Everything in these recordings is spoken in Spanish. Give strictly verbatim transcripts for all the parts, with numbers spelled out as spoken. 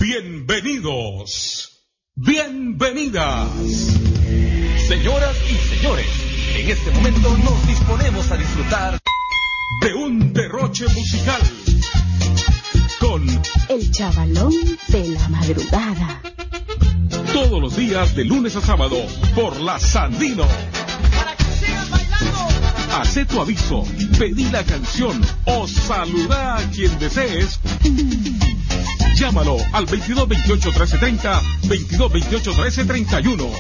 Bienvenidos, bienvenidas. Señoras y señores, en este momento nos disponemos a disfrutar de un derroche musical con El Chavalón de la Madrugada. Todos los días de lunes a sábado por la Sandino. Para que sigan bailando. Hacé tu aviso, pedí la canción o saluda a quien desees. Llámalo al veintidós veintiocho trece treinta, veintidós veintiocho trece treinta y uno.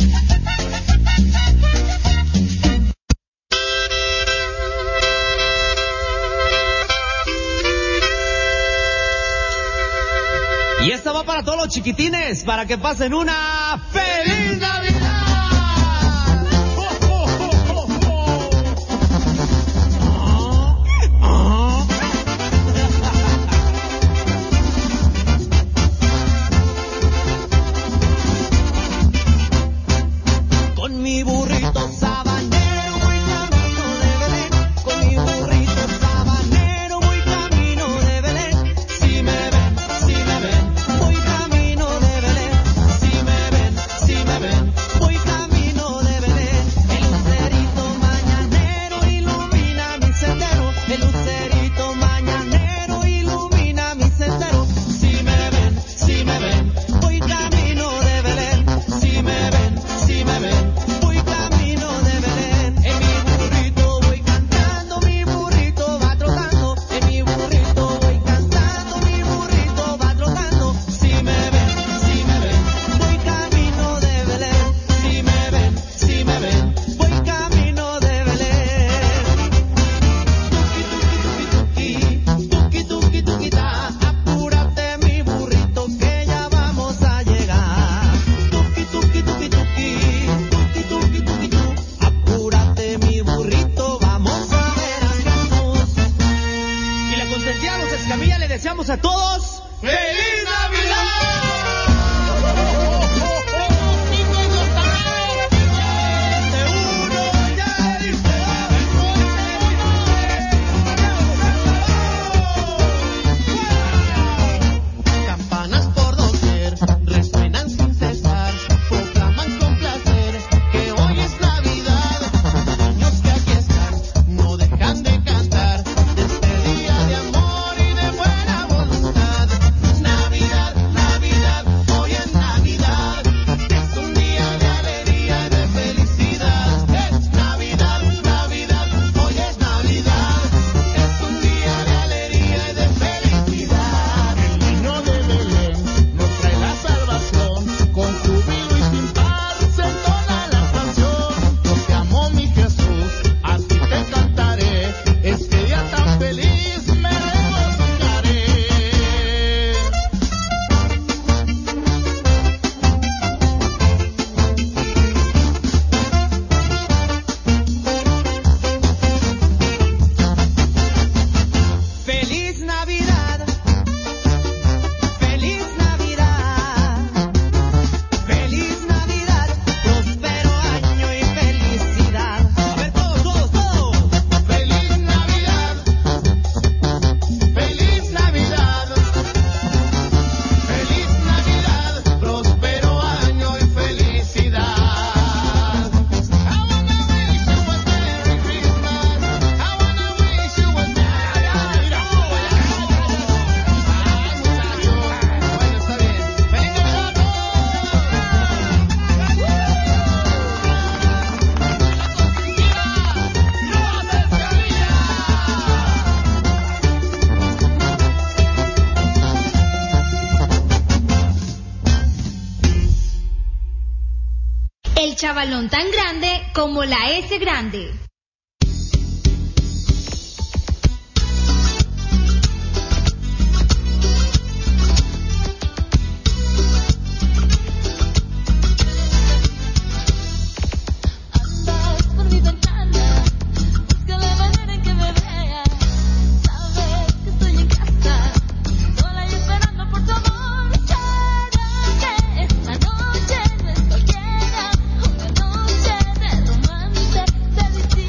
Y esta va para todos los chiquitines, para que pasen una feliz Navidad. Con mi burrito sabanero voy camino de Belén. Con mi burrito sabanero voy camino de Belén. Si me ven, si me ven, voy camino de Belén. Si me ven, si me ven, voy camino de Belén. El lucerito mañanero ilumina mi sendero. El lucerito mañanero ilumina mi sendero. Si me ven, si me ven, voy camino de Belén. Si me ven, si me ven, voy camino de Belén. En mi burrito voy cantando, mi burrito va trotando. En mi burrito voy cantando, mi burrito va trotando. Si me ven, si me ven, voy camino de Belén. Si me ven, si me ven, voy camino de Belén. Tuki, tuki, tuki, tuki, tuki, tuki, tuki, ta. Apúrate mi burrito que ya vamos a llegar. Tuki, tuki, tuki, tuki, tuki, tuki, tuki, tu. Apúrate mi burrito, vamos a ver a Jesús. Y la consentida los Escamilla le deseamos a todos ¡Feliz Navidad! Campanas por doquier resuenan sin cesar, proclaman con placer que hoy es Navidad. Niños que aquí están no dejan de cantar de este día de amor y de buena voluntad. Navidad, Navidad, hoy es Navidad, es un día de alegría y de felicidad. Es Navidad, Navidad, hoy es Navidad, es un día de alegría y de felicidad. El niño de Belén nos trae la salvación, con júbilo y sin par se entona la canción. Yo te amo, mi Jesús, a ti te cantaré, este día tan feliz me regocijaré. Feliz Navidad, feliz Navidad, feliz Navidad, próspero año y felicidad. A ver todos, todos, todos. Feliz Navidad, feliz Navidad, feliz Navidad, próspero año y felicidad. I wanna wish you a Merry Christmas. I wanna wish you a Merry Navidad. Ay, muchacho. Bueno, está bien. ¡Feliz Navidad a El chavalón tan grande como la S grande. Andas por mi ventana, busca la manera en que me veas. Sabes que estoy en casa, sola y esperando por tu amor. ¿Será que esta noche no es cualquiera? Una noche de romance, felicidad.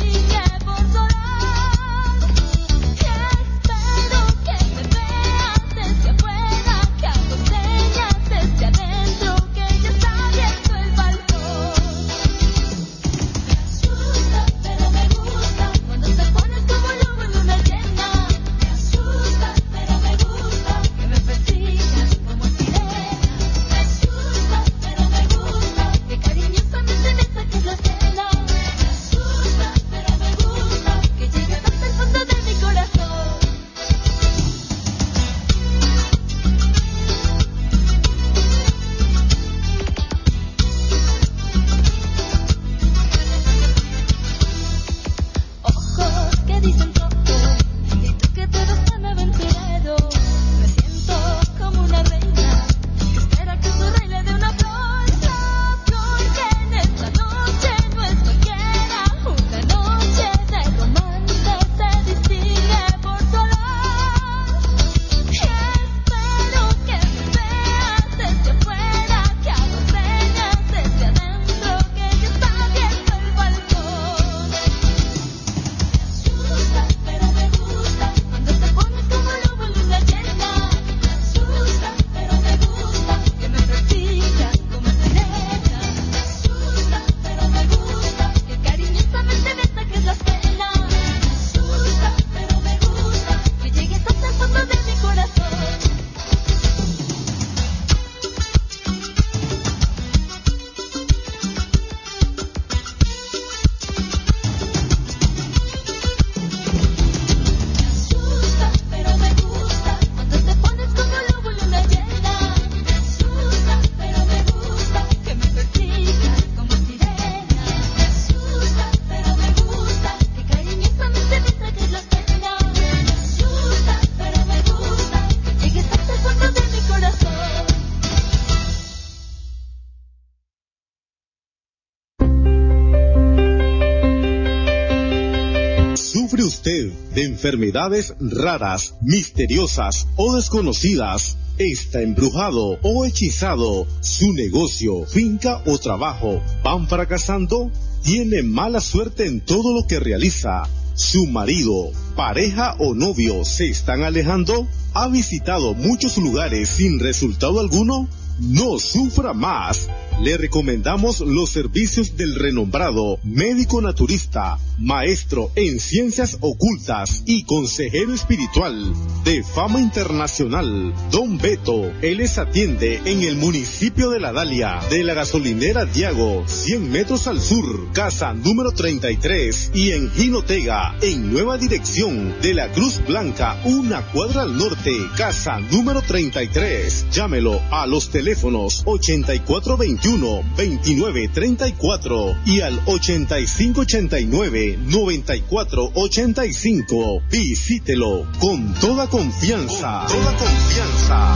usted de enfermedades raras, misteriosas o desconocidas, está embrujado o hechizado, su negocio, finca o trabajo van fracasando, tiene mala suerte en todo lo que realiza, su marido, pareja o novio se están alejando, ha visitado muchos lugares sin resultado alguno, no sufra más. Le recomendamos los servicios del renombrado médico naturista, maestro en ciencias ocultas y consejero espiritual de fama internacional, Don Beto. Él les atiende en el municipio de La Dalia, de la gasolinera Diago, cien metros al sur, casa número treinta y tres, y en Jinotega, en nueva dirección de la Cruz Blanca, una cuadra al norte, casa número treinta y tres. Llámelo a los teléfonos ochenta y cuatro veintiuno, veintinueve treinta y cuatro y al ochenta y cinco ochenta y nueve, noventa y cuatro ochenta y cinco. Visítelo con toda confianza. Con toda confianza.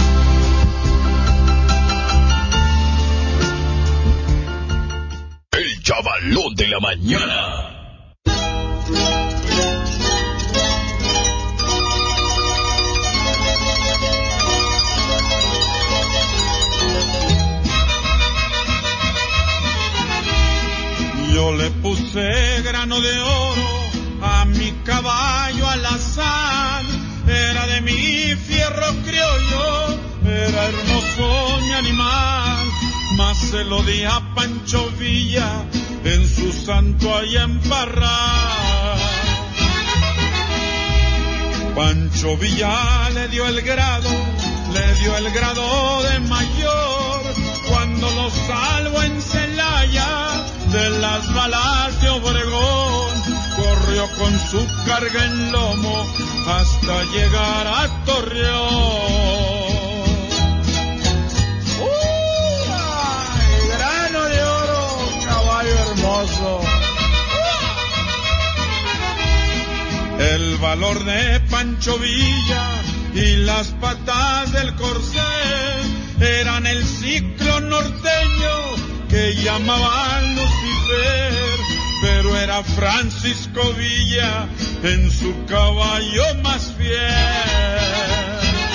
El chavalón de la mañana. Yo le puse grano de oro a mi caballo al azar, era de mi fierro criollo, era hermoso mi animal, mas se lo di a Pancho Villa en su santo allá en Parral. Pancho Villa le dio el grado, le dio el grado de mayor, cuando lo salvo en Celaya de las balas de Obregón, corrió con su carga en lomo hasta llegar a Torreón. ¡Uh! ¡Ay, grano de oro, caballo hermoso! El valor de Pancho Villa y las patas del corcel eran el ciclo norteño que llamaban Lucifer, pero era Francisco Villa en su caballo más fiel.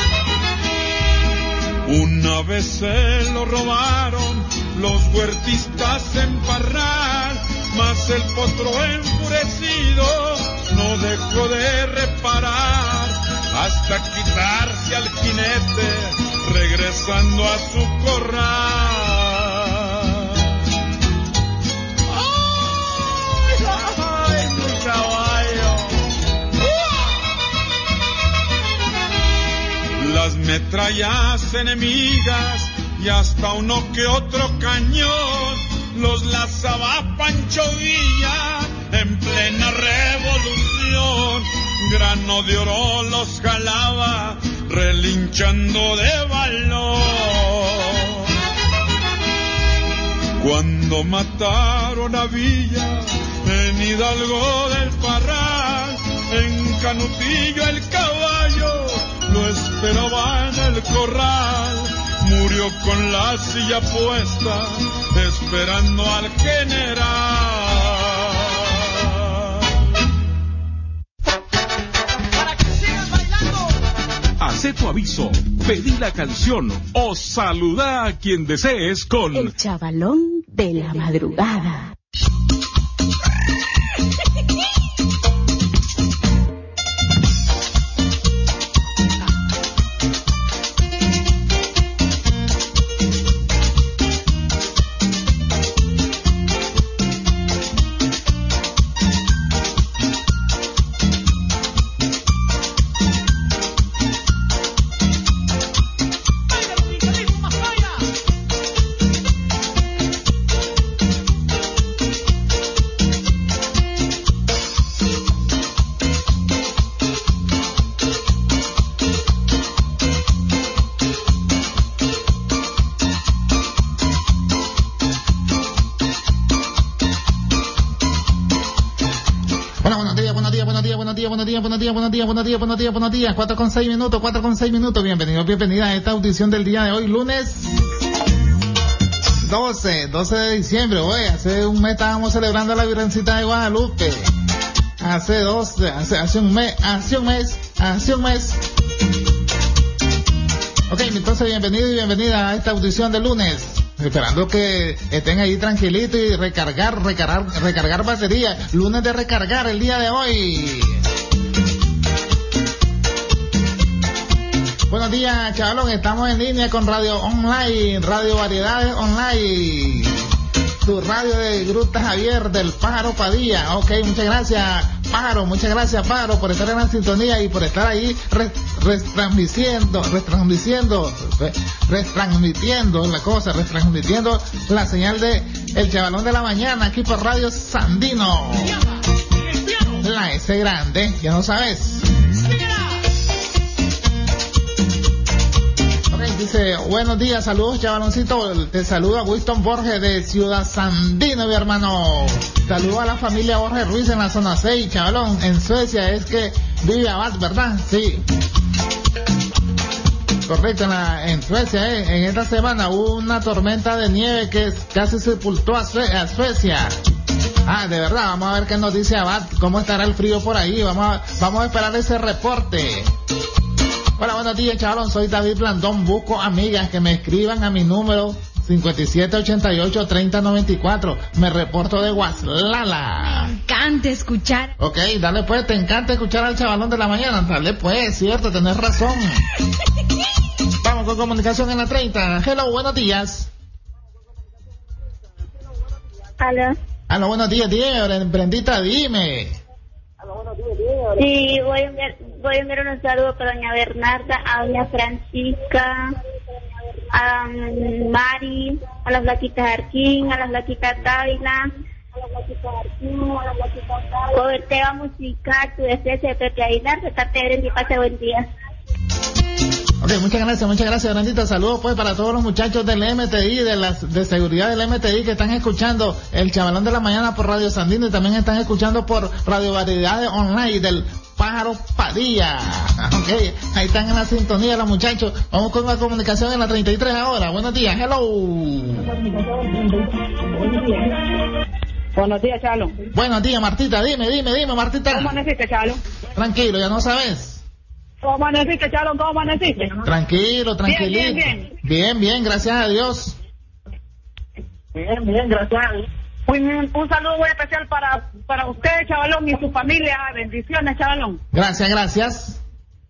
Una vez se lo robaron los huertistas en Parral, mas el potro enfurecido no dejó de reparar hasta quitarse al jinete regresando a su corral. Caballo. Las metrallas enemigas y hasta uno que otro cañón los lanzaba Pancho Villa en plena revolución. Grano de oro los jalaba relinchando de valor. Cuando mataron a Villa en Hidalgo del Parral, en Canutillo el caballo lo esperaba en el corral, murió con la silla puesta esperando al general. Para que sigas bailando. Hacé tu aviso, pedí la canción o saluda a quien desees con El chavalón de la madrugada. buenos días, buenos días, buenos días, buenos días, buenos días, buenos días, cuatro con seis minutos, cuatro con seis minutos, bienvenidos, bienvenidas a esta audición del día de hoy, lunes doce, doce de diciembre, oye, hace un mes estábamos celebrando la Virgencita de Guadalupe, hace dos, hace, hace un mes, hace un mes, hace un mes. Ok, entonces bienvenido y bienvenida a esta audición de lunes. Esperando que estén ahí tranquilitos y recargar, recargar, recargar batería. Lunes de recargar el día de hoy. Buenos días, chavalón. Estamos en línea con Radio Online, Radio Variedades Online. Tu radio de Gruta Javier del Pájaro Padilla. Ok, muchas gracias, Pájaro. Muchas gracias, Pájaro, por estar en la sintonía y por estar ahí re, retransmitiendo, retransmitiendo, re, retransmitiendo la cosa, retransmitiendo la señal de El Chavalón de la Mañana aquí por Radio Sandino. La S grande, ya no sabes. Dice, buenos días, saludos, chavaloncito. Te saluda Winston Borges de Ciudad Sandino, mi hermano. Saludos a la familia Borges Ruiz en la zona seis, chavalón. En Suecia es que vive Abad, ¿verdad? Sí. Correcto, en, la, en Suecia, eh. En esta semana hubo una tormenta de nieve que casi sepultó a, Sue a Suecia. Ah, de verdad, vamos a ver qué nos dice Abad, cómo estará el frío por ahí. Vamos a, vamos a esperar ese reporte. Hola, buenos días, chavalón. Soy David Blandón. Busco amigas que me escriban a mi número cinco siete ocho ocho, tres cero nueve cuatro. Me reporto de Guaslala. Me encanta escuchar. Ok, dale pues, te encanta escuchar al Chavalón de la Mañana. Dale pues, cierto, tenés razón. Vamos con comunicación en la treinta. Hello, buenos días. Aló. Aló, buenos días, días. Brendita, dime. Sí, voy a enviar, voy a enviar un saludo para doña Bernarda, a doña Francisca, a um, Mari, a las Blaquitas Arquín, a las Blaquitas Dávila, coberteo musical, tu deseo de Pepe Aguilar, de parte de Brenda y pase buen día. Ok, muchas gracias, muchas gracias, Brendita. Saludos pues para todos los muchachos del M T I, de las de seguridad del M T I que están escuchando el Chavalón de la Mañana por Radio Sandino y también están escuchando por Radio Variedades Online del Pájaro Padilla. Ok, ahí están en la sintonía los muchachos. Vamos con la comunicación en la treinta y tres ahora. Buenos días, hello. Buenos días, Chalo. Buenos días, Martita. Dime, dime, dime, Martita. ¿Cómo amaneciste, Chalo? Tranquilo, ya no sabes. ¿Cómo amaneciste, Chalo? ¿Cómo amaneciste? Tranquilo, tranquilito. Bien, bien, bien. Bien, bien, gracias a Dios. Bien, bien, gracias a Dios. Un, un saludo muy especial para, para usted, chavalón, y su familia. Bendiciones, chavalón. Gracias, gracias.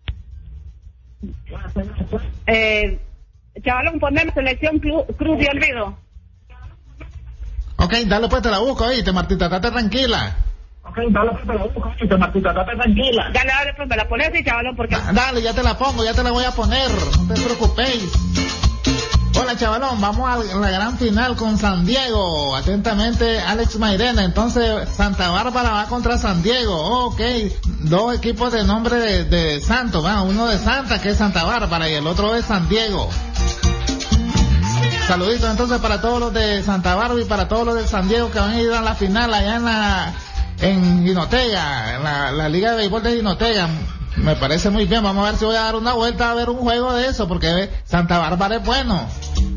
Eh, chavalón, ponemos selección Cruz, Cruz de Olvido. Ok, dale pues, te la busco, oíste, Martita, estate tranquila. Ok, dale pues, te la busco, oíste, Martita, estate tranquila. Dale, dale, pues, me la pones y chavalón, porque... Da, dale, ya te la pongo, ya te la voy a poner, no te preocupéis. Hola, chavalón, vamos a la gran final con San Diego. Atentamente, Alex Mairena. Entonces, Santa Bárbara va contra San Diego. Oh, ok, dos equipos de nombre de, de Santo, ¿va? Uno de Santa, que es Santa Bárbara, y el otro es San Diego. Saluditos entonces para todos los de Santa Bárbara y para todos los de San Diego que van a ir a la final allá en la en Jinotega, en la, la Liga de Béisbol de Jinotega. Me parece muy bien. Vamos a ver si voy a dar una vuelta a ver un juego de eso, porque Santa Bárbara es bueno.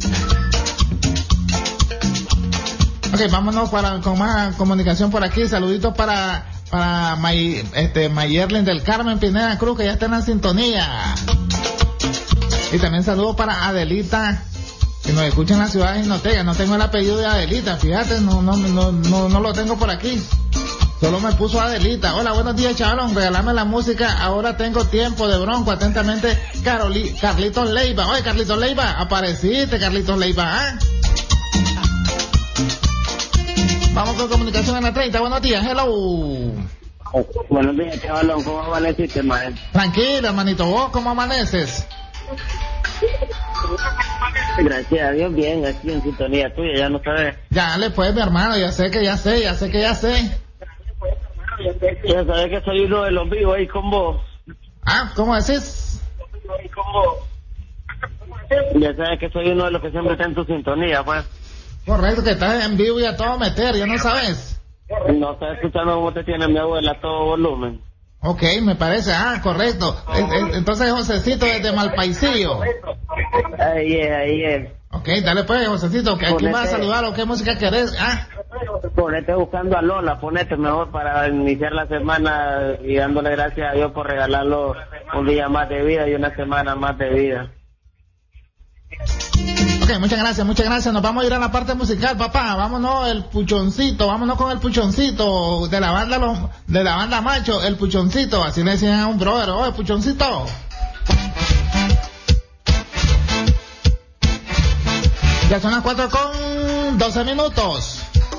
Ok, vámonos para, con más comunicación por aquí. Saluditos para para May, este, Mayerlin del Carmen Pineda Cruz, que ya está en la sintonía. Y también saludos para Adelita, que nos escucha en la ciudad de Jinotega. No tengo el apellido de Adelita, fíjate, no, no, no, no, no lo tengo por aquí. Solo me puso Adelita. Hola, buenos días, chavalón. Regálame la música. Ahora tengo tiempo de Bronco. Atentamente, Caroli, Carlitos Leiva. Oye, Carlitos Leiva, apareciste, Carlitos Leiva, ¿eh? Vamos con comunicación en la treinta. Buenos días, hello. Buenos días, chavalón. ¿Cómo amaneciste, man? Tranquilo, hermanito. ¿Vos cómo amaneces? Gracias a Dios, bien. Aquí en sintonía tuya, ya no sabes. Ya le pues, mi hermano. Ya sé que ya sé, ya sé que ya sé. Ya sabes que soy uno de los vivos ahí con vos. Ah, ¿cómo decís? Ya sabes que soy uno de los que siempre está en tu sintonía, pues. Correcto, que estás en vivo y a todo meter, ya no sabes. No estás escuchando cómo te tiene mi abuela a todo volumen. Ok, me parece, ah, correcto. Entonces, Josecito desde Malpaisillo. Ahí es, ahí es. Ok, dale pues, Josecito, que aquí vas a saludar o qué música querés, ah. Ponete buscando a Lola, ponete mejor para iniciar la semana y dándole gracias a Dios por regalarlo un día más de vida y una semana más de vida. Ok, muchas gracias, muchas gracias. Nos vamos a ir a la parte musical, papá. Vámonos el puchoncito, vámonos con el puchoncito de la banda los, de la banda Macho, el puchoncito. Así le decían a un brother, oh, el puchoncito. Ya son las cuatro con doce minutos.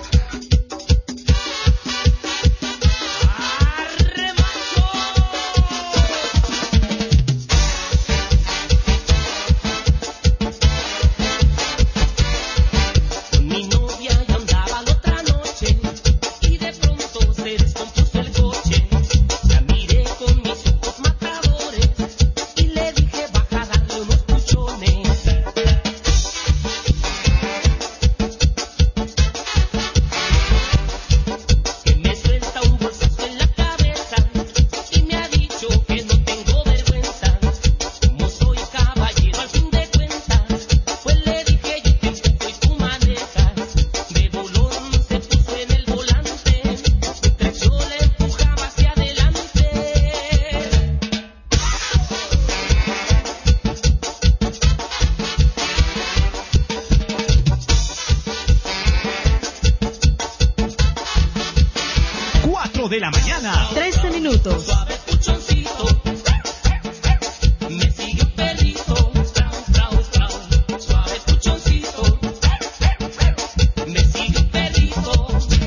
De la mañana. trece minutos. Suave puchoncito, me sigue un perrito, trau, trau, trau. Suave puchoncito, me sigue un perrito.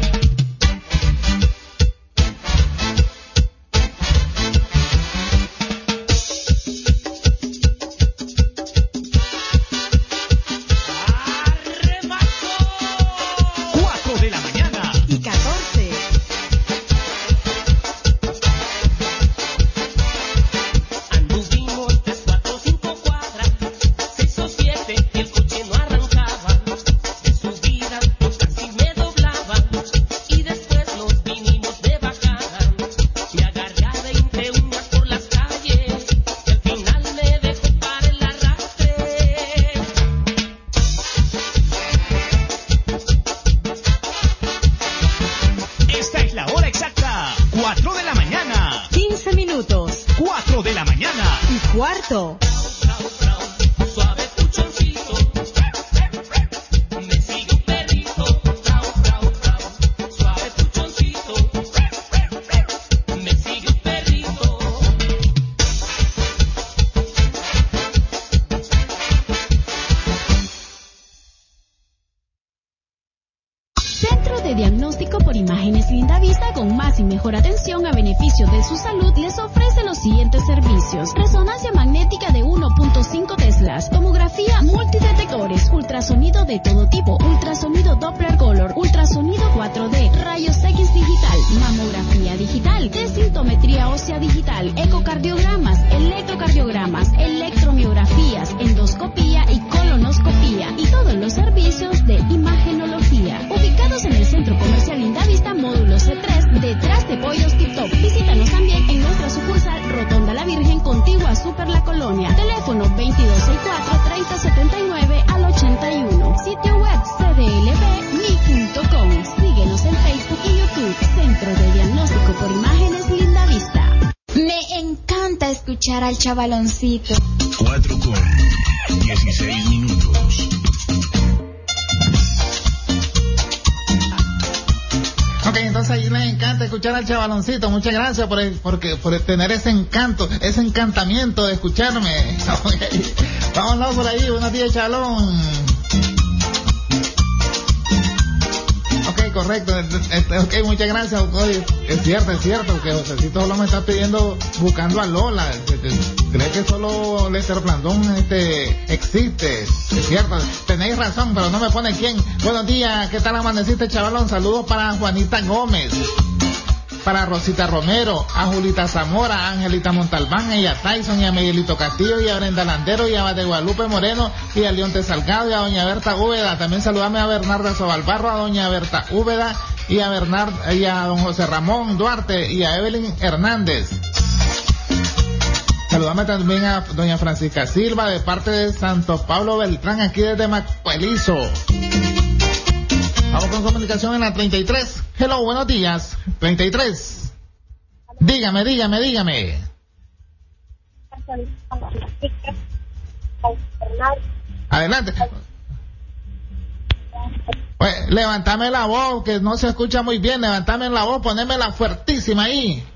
cuatro de la mañana. Y catorce. Cuarto. Suave puchoncito, me sigue un perrito, trau, trau, trau. Suave puchoncito, me sigue un perrito. Centro de Diagnóstico por Imágenes Lindavista, con más y mejor atención a beneficio de su salud, les ofrece los siguientes servicios: resonancia magnética de uno punto cinco teslas, tomografía multidetectores, ultrasonido de todo tipo, ultrasonido Doppler Color, ultrasonido cuatro D, rayos X digital, mamografía digital, densitometría ósea digital, ecocardiogramas, electrocardiogramas, electromiografías, endoscopía y colonoscopía, y todos los servicios de imagenología. Ubicados en el Centro Comercial Lindavista, módulo C tres, detrás de Pollos Tip Top. Visítanos también en nuestra sucursal Rotonda La Virgen, contigua a Super La Colonia. Teléfono veintidós sesenta y cuatro, treinta setenta y nueve al ochenta y uno. Sitio web c d l b m i punto com. Síguenos en Facebook y YouTube. Centro de Diagnóstico por Imágenes Lindavista. Me encanta escuchar al chavaloncito. cuatro con dieciséis minutos. Ok, entonces ahí les encanta escuchar al chavaloncito. Muchas gracias por, el, porque, por tener ese encanto, ese encantamiento de escucharme. Okay. Vámonos por ahí. Buenos días, chavalón. Ok, correcto. Ok, muchas gracias. Oye, es cierto, es cierto que Josecito solo me está pidiendo, buscando a Lola. ¿Cree que solo Lester Blandón este, existe? Es cierto, tenéis razón, pero no me pone quién. Buenos días, ¿qué tal amaneciste, chavalón? Saludos para Juanita Gómez, para Rosita Romero, a Julita Zamora, a Angelita Montalbán, y a Tyson, y a Miguelito Castillo, y a Brenda Landero, y a de Guadalupe Moreno, y a Leonte Salgado, y a doña Berta Úbeda. También saludame a Bernarda Sobalbarro, a doña Berta Úbeda, y a Bernard, y a don José Ramón Duarte, y a Evelyn Hernández. Saludame también a doña Francisca Silva, de parte de Santo Pablo Beltrán, aquí desde Macuelizo. Vamos con comunicación en la treinta y tres. Hello, buenos días. treinta y tres. Dígame, dígame, dígame. Adelante. Oye, levantame la voz, que no se escucha muy bien. Levantame la voz, ponémela fuertísima ahí.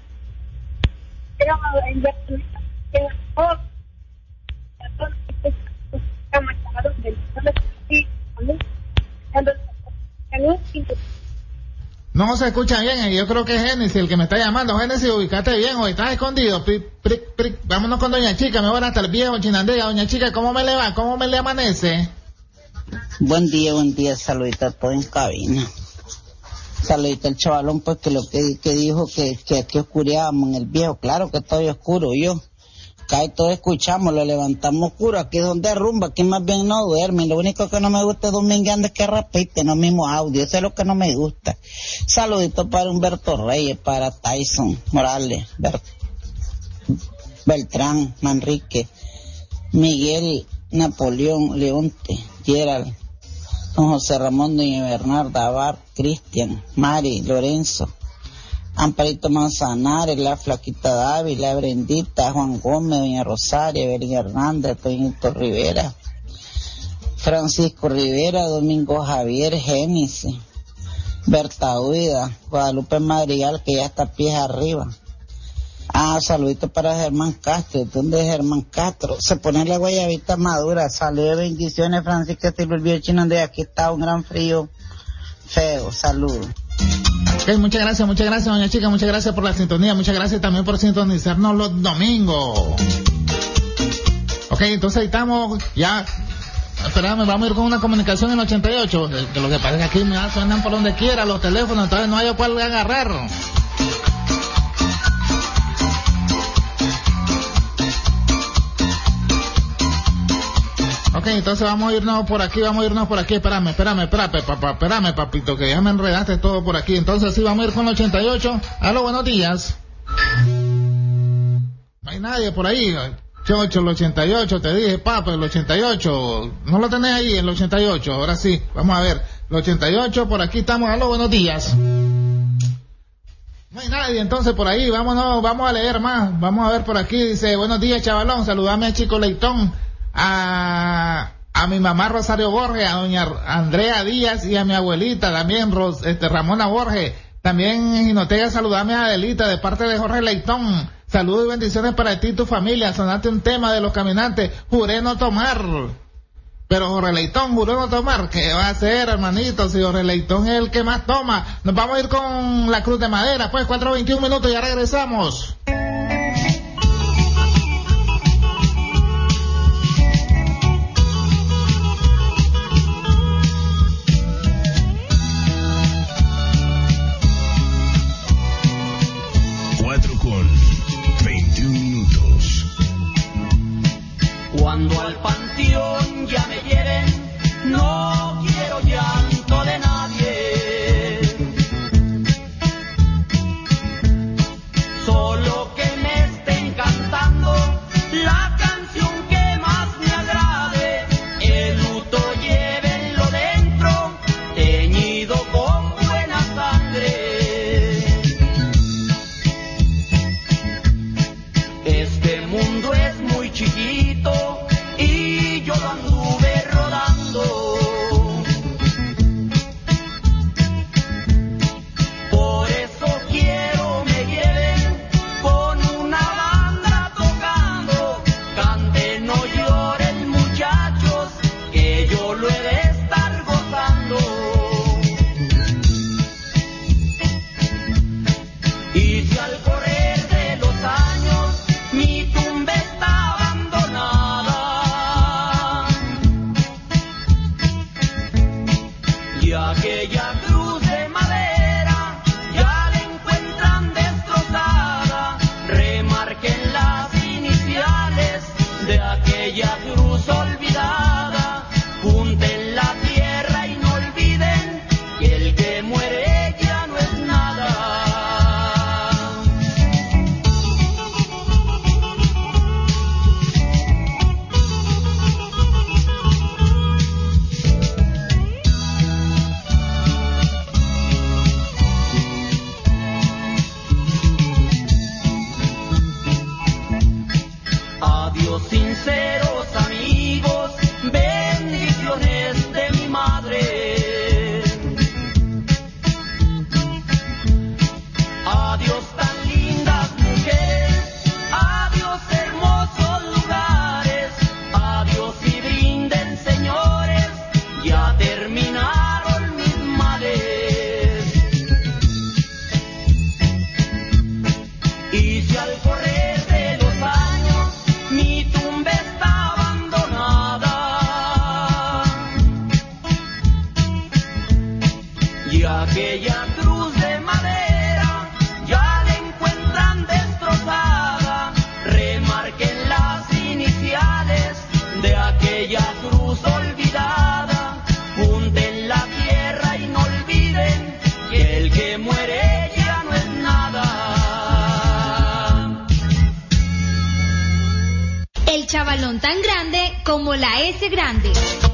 No se escucha bien, yo creo que es Génesis el que me está llamando. Génesis, ubicate bien, o estás escondido. Pri, pri, pri. Vámonos con Doña Chica, me voy hasta el viejo Chinandega. Doña Chica, ¿cómo me le va? ¿Cómo me le amanece? Buen día, buen día, saludita a todos en cabina. Saludita al chavalón, pues que lo que, que dijo que, que aquí oscureábamos en el viejo. Claro que estoy oscuro, yo. Acá todos escuchamos, lo levantamos oscuro. Aquí es donde rumba, aquí más bien no duerme. Lo único que no me gusta es domingueando es que repite, no mismo audio. Eso es lo que no me gusta. Saludito para Humberto Reyes, para Tyson Morales, Bert, Beltrán, Manrique, Miguel, Napoleón, Leonte, Gerald, don José Ramón, doña Bernarda, Abar, Cristian, Mari, Lorenzo, Amparito Manzanares, la Flaquita Dávila, Brendita, Juan Gómez, doña Rosario, Evelyn Hernández, Toñito Rivera, Francisco Rivera, Domingo Javier, Génesis, Berta Huida, Guadalupe Madrigal, que ya está pies arriba. Ah, saludito para Germán Castro. ¿Dónde es Germán Castro? Se pone la guayabita madura. Saludos, bendiciones, Francisco Silvio Chino, de aquí está un gran frío feo. Saludos. Ok, muchas gracias, muchas gracias, doña Chica, muchas gracias por la sintonía, muchas gracias también por sintonizarnos los domingos. Ok, entonces ahí estamos, ya, espérame, vamos a ir con una comunicación en ochenta y ocho, que lo que pasa es que aquí me suenan por donde quiera los teléfonos, entonces no hay cuál agarrar. Ok, entonces vamos a irnos por aquí, vamos a irnos por aquí, espérame, espérame, espérame, papá, espérame, papito, que ya me enredaste todo por aquí. Entonces sí, vamos a ir con el ochenta y ocho. Aló, buenos días. No hay nadie por ahí. Chocho, el ochenta y ocho, te dije, papá, el ochenta y ocho. No lo tenés ahí, el ochenta y ocho. Ahora sí, vamos a ver. El ochenta y ocho, por aquí estamos. Aló, buenos días. No hay nadie, entonces por ahí, vámonos, vamos a leer más. Vamos a ver por aquí, dice, buenos días, chavalón, saludame a Chico Leitón. A, a mi mamá Rosario Borges, a doña Andrea Díaz y a mi abuelita también, Ros, este, Ramona Borges. También en Jinotega saludame a Adelita de parte de Jorge Leitón. Saludos y bendiciones para ti y tu familia. Sonaste un tema de los caminantes, juré no tomar. Pero Jorge Leitón juró no tomar. ¿Qué va a hacer, hermanito? Si Jorge Leitón es el que más toma. Nos vamos a ir con la Cruz de Madera, pues cuatro veintiún minutos, ya regresamos. Cuando al panteón ya me lleven, no quiero llanto de nadie. Solo aquella cruz de madera ya la encuentran destrozada. Remarquen las iniciales de aquella cruz olvidada. Junten la tierra y no olviden que el que muere ya no es nada. El chavalón tan grande como la S grande.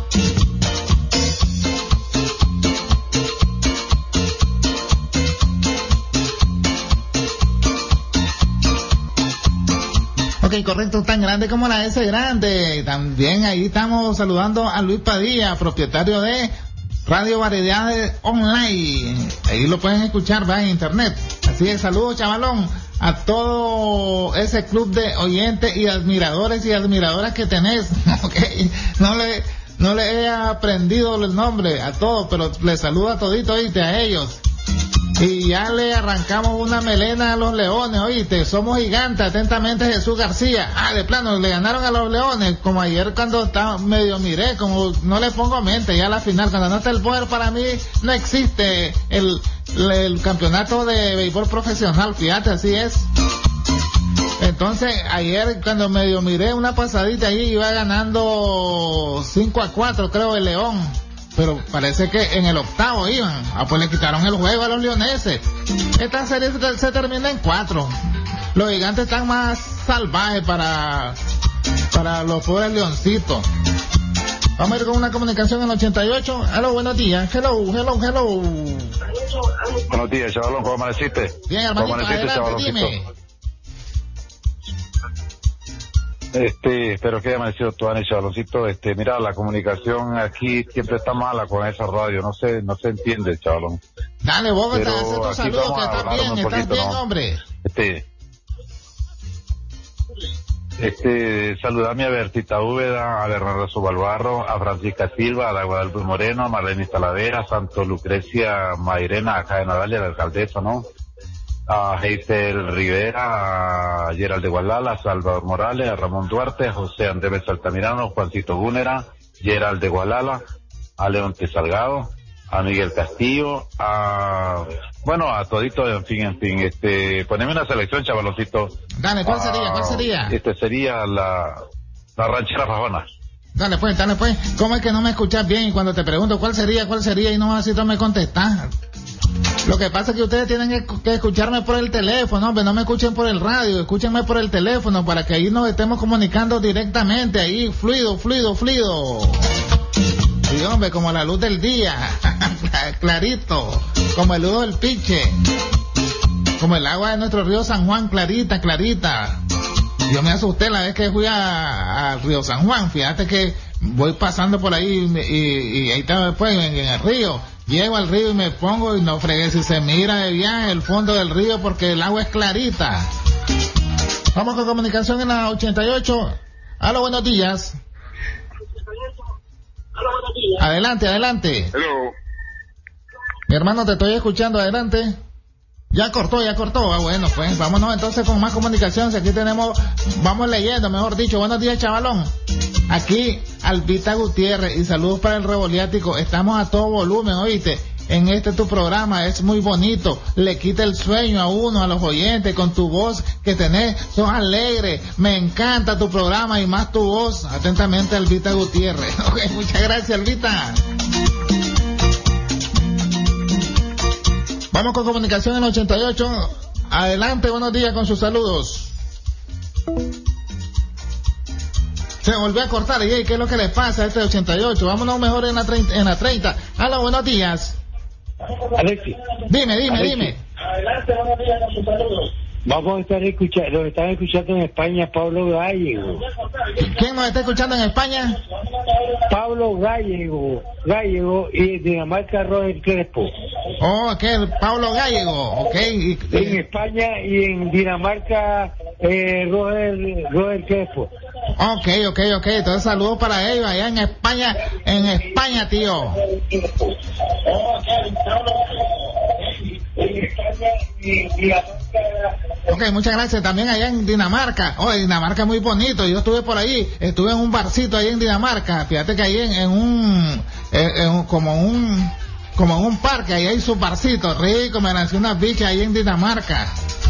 Ok, correcto, tan grande como la S grande. También ahí estamos saludando a Luis Padilla, propietario de Radio Variedades Online. Ahí lo pueden escuchar, va en internet. Así es, saludos chavalón a todo ese club de oyentes y admiradores y admiradoras que tenés. Ok, no le, no le he aprendido el nombre a todos, pero les saludo a todito, oíste, a ellos. Y ya le arrancamos una melena a los leones, oíste, somos gigantes, atentamente Jesús García. Ah, de plano, le ganaron a los leones, como ayer cuando estaba medio miré, como no le pongo mente, ya a la final, cuando no está el poder para mí, no existe el, el, el campeonato de béisbol profesional, fíjate, así es. Entonces, ayer cuando medio miré una pasadita ahí, iba ganando cinco a cuatro, creo, el León. Pero parece que en el octavo iban. Ah, pues le quitaron el juego a los leoneses. Esta serie se, se termina en cuatro. Los gigantes están más salvajes para, para los pobres leoncitos. Vamos a ir con una comunicación en ochenta y ocho. Hello, buenos días. Hello, hello, hello. Buenos días, chavalón. ¿Cómo amaneciste? Bien, hermanito, adelante, chavaloncito? dime. Este, espero que haya amanecido tu año, chavaloncito. Este, mira, la comunicación aquí siempre está mala con esa radio, no se, no se entiende, chavalón. Dale, vos, Pero hacer tu aquí saludo, vamos que a estás hablar bien, un estás poquito, bien, ¿no? hombre. Este, este, saludarme a Bertita Úbeda, a Bernardo Subalbarro, a Francisca Silva, a Guadalupe Moreno, a Marlene Talavera, a Santo Lucrecia Mairena, acá de Nadalia, la alcaldesa, ¿no? A Heisel Rivera, a Gerald de Gualala, a Salvador Morales, a Ramón Duarte, a José Andrés Altamirano, Juancito Gúnera, Gerald de Gualala, a Leonte Salgado, a Miguel Castillo, a, bueno, a todito, en fin, en fin, este, poneme una selección, chavaloncito. Dale, ¿cuál sería? ¿Cuál sería? Este sería la, la ranchera Fajona. Dale pues, dale pues. ¿Cómo es que no me escuchas bien? Y cuando te pregunto cuál sería, cuál sería, y no así tú me contestas. Lo que pasa es que ustedes tienen que, que escucharme por el teléfono, hombre, no me escuchen por el radio, escúchenme por el teléfono para que ahí nos estemos comunicando directamente, ahí, fluido, fluido, fluido. Sí, hombre, como la luz del día, clarito, como el luz del piche, como el agua de nuestro río San Juan, clarita, clarita. Yo me asusté la vez que fui al río San Juan, fíjate que voy pasando por ahí y, y, y ahí está después en, en el río. Llego al río y me pongo y no fregué si se mira de viaje el fondo del río porque el agua es clarita. Vamos con comunicación en la ochenta y ocho. Aló, buenos días. Adelante, adelante. Hello. Mi hermano, te estoy escuchando, adelante. Ya cortó, ya cortó. Ah, bueno, pues vámonos entonces con más comunicación. Si aquí tenemos, vamos leyendo, mejor dicho. Buenos días, chavalón. Aquí, Albita Gutiérrez, y saludos para el Reboliático. Estamos a todo volumen, oíste. En este tu programa es muy bonito. Le quita el sueño a uno, a los oyentes, con tu voz que tenés. Sos alegre. Me encanta tu programa y más tu voz. Atentamente, Albita Gutiérrez. Ok, muchas gracias, Albita. Vamos con comunicación en ochenta y ocho. Adelante, buenos días con sus saludos. Se volvió a cortar, y ¿qué es lo que les pasa a este ochenta y ocho? Vámonos mejor en la treinta. En la treinta. Hola, buenos días. Alexi. Dime, dime, Alexi. dime. Adelante, buenos días con sus saludos. Vamos a estar escuchando, lo están escuchando en España, Pablo Gallego. ¿Quién nos está escuchando en España? Pablo Gallego, Gallego y en Dinamarca, Roger Crespo. Oh, aquel Pablo Gallego, ok. Y, y... En España y en Dinamarca, eh, Roger, Roger Crespo. Ok, ok, ok. Entonces saludos para ellos allá en España, en España, tío. Ok, muchas gracias. También allá en Dinamarca. Oh, Dinamarca es muy bonito. Yo estuve por ahí, estuve en un barcito ahí en Dinamarca. Fíjate que ahí en, en un, en, en, como un, como en un parque, ahí hay su barcito rico, me nació una bicha ahí en Dinamarca.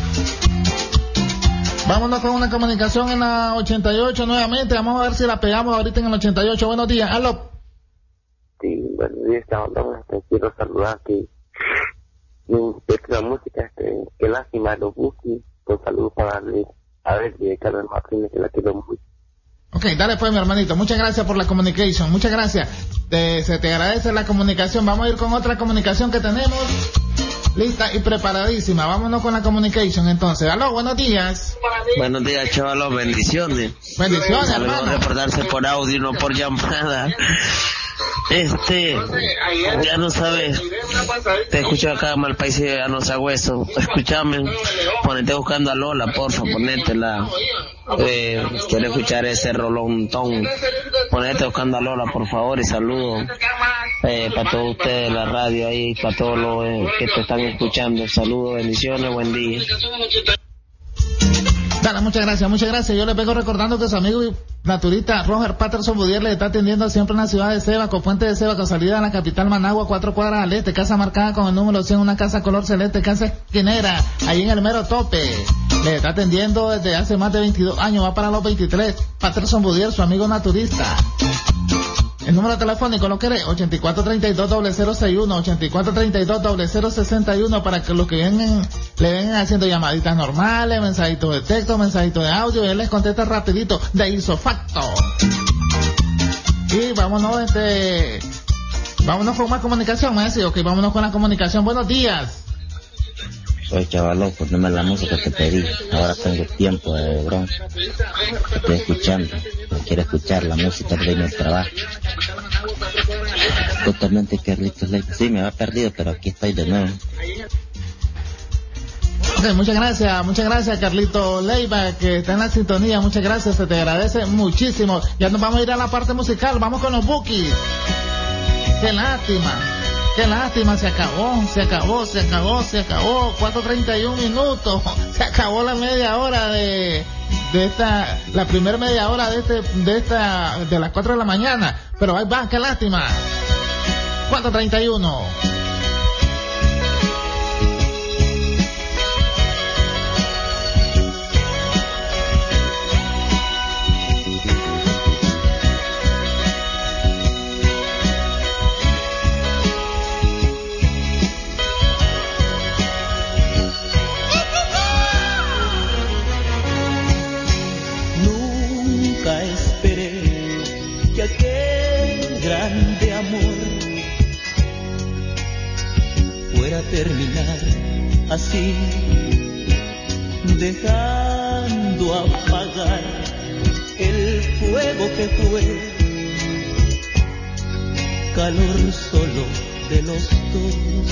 Vámonos con una comunicación en la ochenta y ocho nuevamente, vamos a ver si la pegamos ahorita en el ochenta y ocho. Buenos días, aló. Sí, buenos días, hablando, este, quiero saludar que la música, este, qué lástima, los Buki, un saludo para darle a ver de Carmen Martínez, que la quiero mucho. Ok, dale pues mi hermanito, muchas gracias por la comunicación, muchas gracias, te, se te agradece la comunicación. Vamos a ir con otra comunicación que tenemos, lista y preparadísima. Vámonos con la comunicación entonces. Aló, buenos días. Buenos días, chavalos, bendiciones. Bendiciones, Saludos, hermano. reportarse por audio, no por llamada. Este, ya no sabes, te escucho acá mal país, ya no sagüeso, escúchame, ponete buscando a Lola, porfa, ponétela, eh, quiero escuchar ese rolontón, ponete buscando a Lola, por favor, y saludos, eh, para todos ustedes de la radio ahí, para todos los eh, que te están escuchando, saludos, bendiciones, buen día. Dale, muchas gracias, muchas gracias. Yo les vengo recordando que su amigo y naturista Roger Patterson Budier le está atendiendo siempre en la ciudad de Sebaco, Puente de Sebaco, salida a la capital Managua, cuatro cuadras al este, casa marcada con el número cien, una casa color celeste, casa esquinera, ahí en el mero tope. Le está atendiendo desde hace más de veintidós años, va para los veintitrés. Patterson Budier, su amigo naturista. El número telefónico lo quiere ochenta y cuatro treinta y dos cero cero sesenta y uno, ochenta y cuatro treinta y dos cero cero sesenta y uno, para que los que vengan le vengan haciendo llamaditas normales, mensajitos de texto, mensajitos de audio, y él les contesta rapidito de isofacto. Y vámonos este vámonos con más comunicación, me decía, ok, vámonos con la comunicación. Buenos días. Soy chavalo, poneme la música que pedí. Ahora tengo tiempo de bronca. Estoy escuchando. No quiero escuchar la música de mi trabajo. Totalmente Carlitos Leiva. Sí, me había perdido, pero aquí estoy de nuevo. Ok, muchas gracias, muchas gracias Carlito Leiva, que está en la sintonía. Muchas gracias, se te agradece muchísimo. Ya nos vamos a ir a la parte musical. Vamos con los Bukis. Qué lástima. Qué lástima, se acabó, se acabó, se acabó, se acabó, cuatro treinta y un minutos, se acabó la media hora de, de esta, la primera media hora de este, de esta, de las cuatro de la mañana, pero ahí va, qué lástima, cuatro treinta y uno. Terminar así, dejando apagar el fuego que fue calor solo de los dos.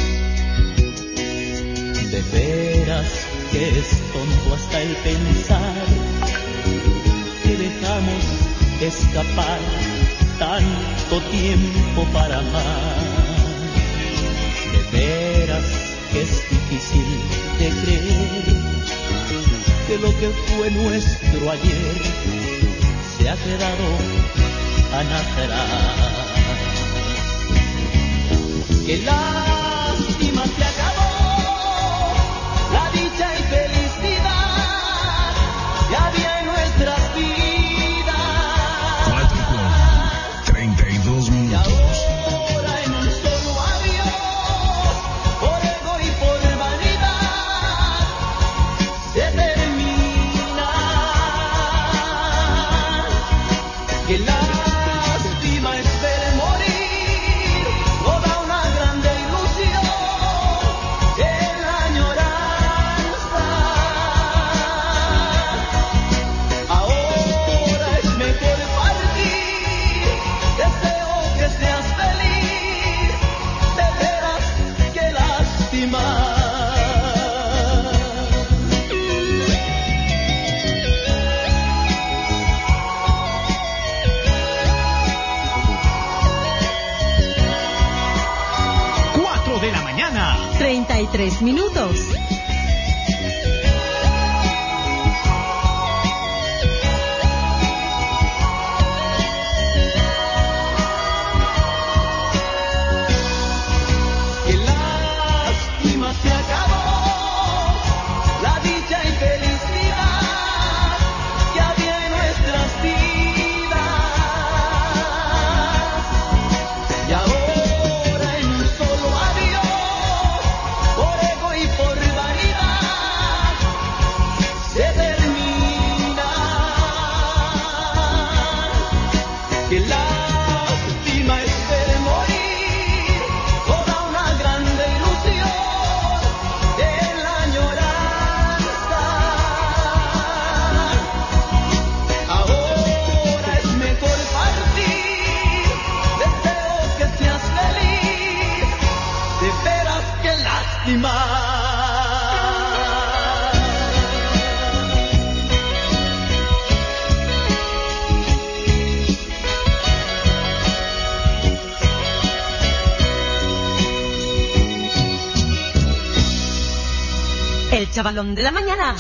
De veras que es tonto hasta el pensar que dejamos escapar tanto tiempo para amar. De veras que es difícil de creer que lo que fue nuestro ayer se ha quedado atrás. Qué lástima se acabó la dicha y felicidad que había en nuestras vidas. Cuatro con treinta y dos minutos. treinta y tres minutos. El chavalón de la mañana.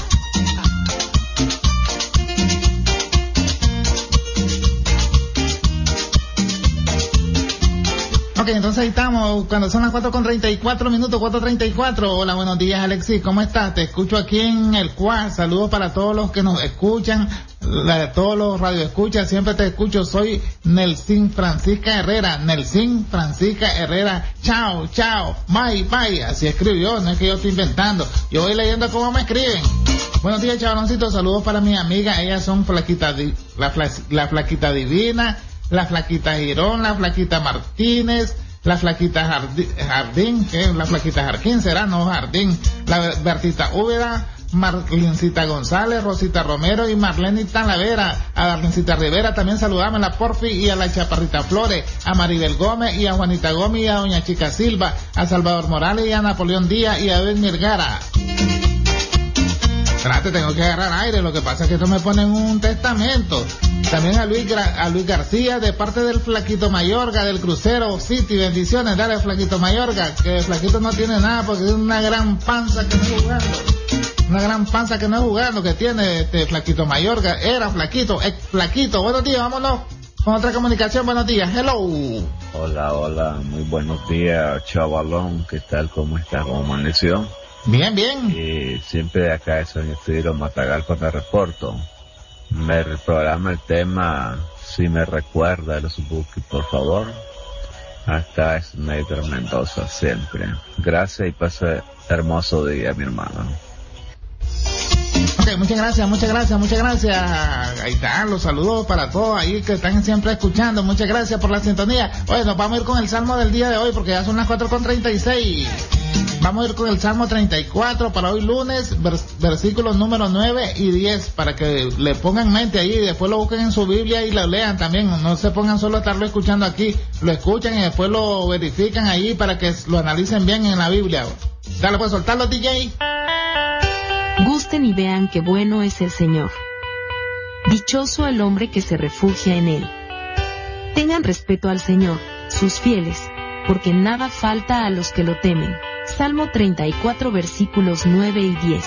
Ok, entonces ahí estamos, cuando son las cuatro con treinta y cuatro minutos, cuatro treinta y cuatro. Hola, buenos días, Alexis, ¿cómo estás? Te escucho aquí en el Cuá. Saludos para todos los que nos escuchan, la, todos los radioescuchas, siempre te escucho. Soy Nelsin Francisca Herrera, Nelsin Francisca Herrera. Chao, chao, bye, bye. Así escribió, no es que yo estoy inventando. Yo voy leyendo cómo me escriben. Buenos días, chavaloncito, saludos para mis amigas, ellas son Flaquita, la, fla, la Flaquita Divina, la Flaquita Girón, la Flaquita Martínez, la Flaquita Jardín, Jardín que la Flaquita Jarquín será, no Jardín, la Bertita Úbeda, Marlincita González, Rosita Romero y Marlene Talavera. A Marlincita Rivera también saludamos, a la Porfi y a la Chaparrita Flores, a Maribel Gómez y a Juanita Gómez y a Doña Chica Silva, a Salvador Morales y a Napoleón Díaz y a Abel Mirgara. Espérate, tengo que agarrar aire, lo que pasa es que esto me pone en un testamento. También a Luis, a Luis García, de parte del Flaquito Mayorga, del Crucero City, bendiciones, dale Flaquito Mayorga, que el Flaquito no tiene nada porque es una gran panza que no es jugando. Una gran panza que no es jugando que tiene este Flaquito Mayorga, era Flaquito, ex Flaquito. Buenos días, vámonos con otra comunicación, buenos días, hello. Hola, hola, muy buenos días, chavalón, ¿qué tal? ¿Cómo estás? ¿Cómo amaneció? Bien, bien. Y siempre de acá de San Isidro, Matagalpa, me reporto. Me programa el tema, si me recuerda, los Buki, por favor. Acá es Neider Mendoza, siempre. Gracias y pase hermoso día, mi hermano. Ok, muchas gracias, muchas gracias, muchas gracias. Ahí están los saludos para todos ahí que están siempre escuchando. Muchas gracias por la sintonía. Oye, nos vamos a ir con el salmo del día de hoy porque ya son las cuatro con treinta y seis. Vamos a ir con el Salmo treinta y cuatro para hoy lunes, vers, versículos número nueve y diez, para que le pongan mente ahí y después lo busquen en su Biblia y lo lean también. No se pongan solo a estarlo escuchando aquí, lo escuchan y después lo verifican ahí para que lo analicen bien en la Biblia. Dale, pues soltarlo, D J. Gusten y vean qué bueno es el Señor. Dichoso el hombre que se refugia en Él. Tengan respeto al Señor, sus fieles, porque nada falta a los que lo temen. Salmo treinta y cuatro, versículos nueve y diez.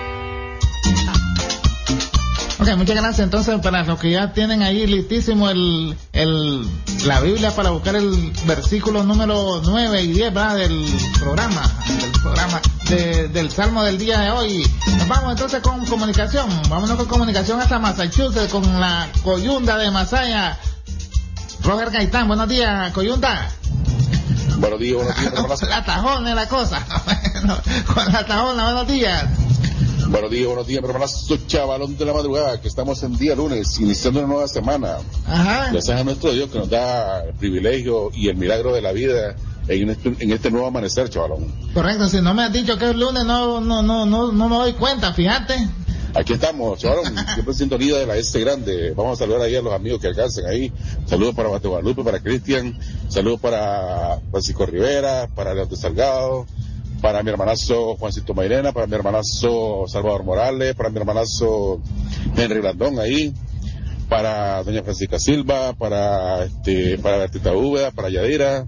Ok, muchas gracias. Entonces, para los que ya tienen ahí listísimo el, el, la Biblia para buscar el versículo número nueve y diez, ¿verdad? Del programa, del programa, de, del Salmo del día de hoy. Nos vamos entonces con comunicación. Vámonos con comunicación hasta Massachusetts, con la Coyunda de Masaya. Roger Gaitán, buenos días, Coyunda. Buenos días, buenos días. Con la tajona es la cosa. Con la tajona, buenos días. Buenos días, buenos días, mi hermanazo chavalón de la madrugada, que estamos en día lunes, iniciando una nueva semana. Ajá. Gracias a nuestro Dios que nos da el privilegio y el milagro de la vida en este, en este nuevo amanecer, chavalón. Correcto, si no me has dicho que es lunes, no, no, no, no, no me doy cuenta, fíjate. Aquí estamos, chavalón, siempre en sintonía de la S Grande. Vamos a saludar ahí a los amigos que alcancen ahí. Saludos para Mateo Guadalupe, para Cristian, saludos para Francisco Rivera, para León de Salgado, para mi hermanazo Juancito Mairena, para mi hermanazo Salvador Morales, para mi hermanazo Henry Blandón ahí, para doña Francisca Silva, para este, para Bertita Úbeda, para Yadira,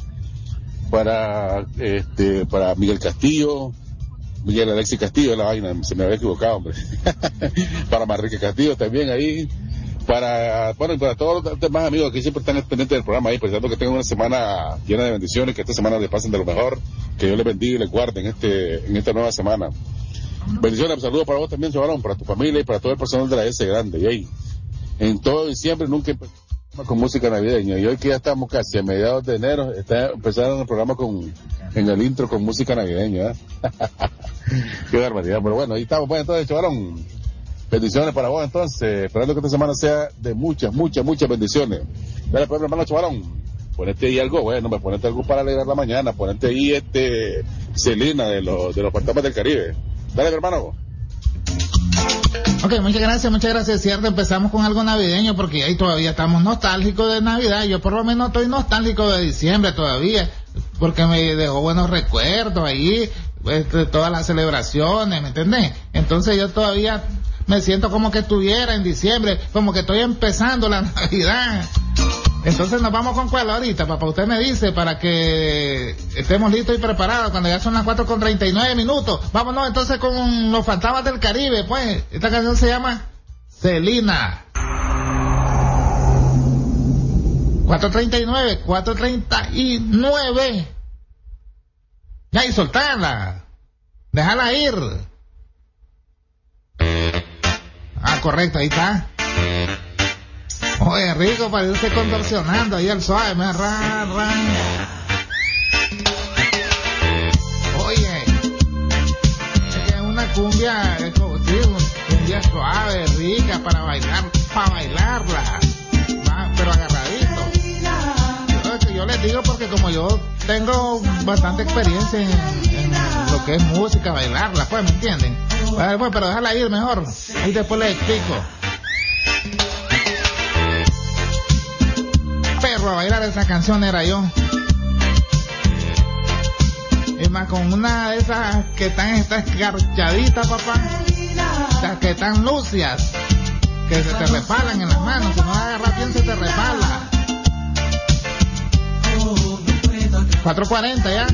para este, para Miguel Castillo, Miguel Alexis Castillo, la vaina, se me había equivocado, hombre. Para Manrique Castillo también ahí, para, bueno, para todos los demás amigos que siempre están pendientes del programa ahí, pensando que tengan una semana llena de bendiciones, que esta semana les pasen de lo mejor, que Dios les bendiga y les guarde en este, en esta nueva semana. Bendiciones, saludos para vos también, chavalón, para tu familia y para todo el personal de la S Grande, y ahí, en todo diciembre nunca empezamos con música navideña, y hoy que ya estamos casi a mediados de enero, está empezando el programa con, en el intro con música navideña, ¿eh? Qué barbaridad, pero bueno, ahí estamos, pues entonces, chavalón, bendiciones para vos entonces, esperando que esta semana sea de muchas, muchas, muchas bendiciones. Dale pues, hermano chavalón, ponete ahí algo, bueno, me ponete algo para alegrar la mañana, ponete ahí este, Celina de los, de los fantasmas del Caribe. Dale, hermano. Ok, muchas gracias, muchas gracias. Es cierto, empezamos con algo navideño porque ahí todavía estamos nostálgicos de Navidad. Yo por lo menos estoy nostálgico de diciembre todavía, porque me dejó buenos recuerdos ahí, este, todas las celebraciones, ¿me entendés? Entonces yo todavía me siento como que estuviera en diciembre, como que estoy empezando la Navidad. Entonces nos vamos con cuál ahorita, papá. Usted me dice para que estemos listos y preparados cuando ya son las cuatro con treinta y nueve minutos. Vámonos entonces con los fantasmas del Caribe, pues. Esta canción se llama Celina. cuatro treinta y nueve, cuatro treinta y nueve. Ya, y soltarla. Déjala ir. Ah, correcto, ahí está. Oye, rico para irse contorsionando ahí el suave, me ra, ra. Oye, es que es una cumbia, es como, sí, una cumbia suave, rica para bailar, para bailarla, ah, pero agarradito. Yo, yo les digo porque como yo tengo bastante experiencia en, en lo que es música, bailarla, pues, ¿me entienden? Pues, pues, pero déjala ir mejor, ahí después les explico. Perro a bailar esa canción era yo. Y más con una de esas que están estas escarchaditas, papá, las que están lucias, que se te resbalan en las manos, si no agarras bien se te resbala. cuatro cuarenta ya.